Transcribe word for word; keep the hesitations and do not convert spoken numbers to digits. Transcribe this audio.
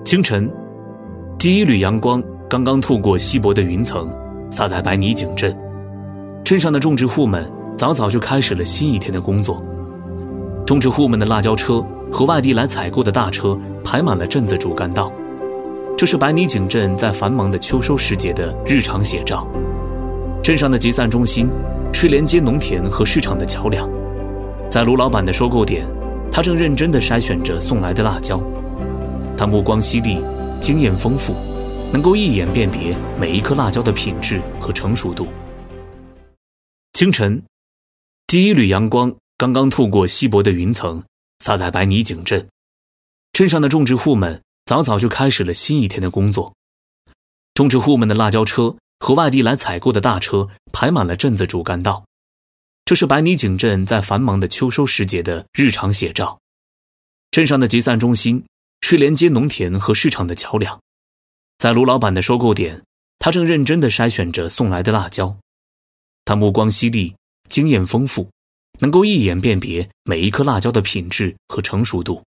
清晨，第一缕阳光刚刚透过稀薄的云层，洒在白泥井镇。镇上的种植户们早早就开始了新一天的工作。种植户们的辣椒车和外地来采购的大车排满了镇子主干道。这是白泥井镇在繁忙的秋收时节的日常写照。镇上的集散中心是连接农田和市场的桥梁。在卢老板的收购点，他正认真地筛选着送来的辣椒。他目光犀利，经验丰富，能够一眼辨别每一颗辣椒的品质和成熟度。清晨，第一缕阳光刚刚透过稀薄的云层，洒在白泥井镇。镇上的种植户们早早就开始了新一天的工作。种植户们的辣椒车和外地来采购的大车排满了镇子主干道。这是白泥井镇在繁忙的秋收时节的日常写照。镇上的集散中心是连接农田和市场的桥梁。在卢老板的收购点，他正认真地筛选着送来的辣椒。他目光犀利，经验丰富，能够一眼辨别每一颗辣椒的品质和成熟度。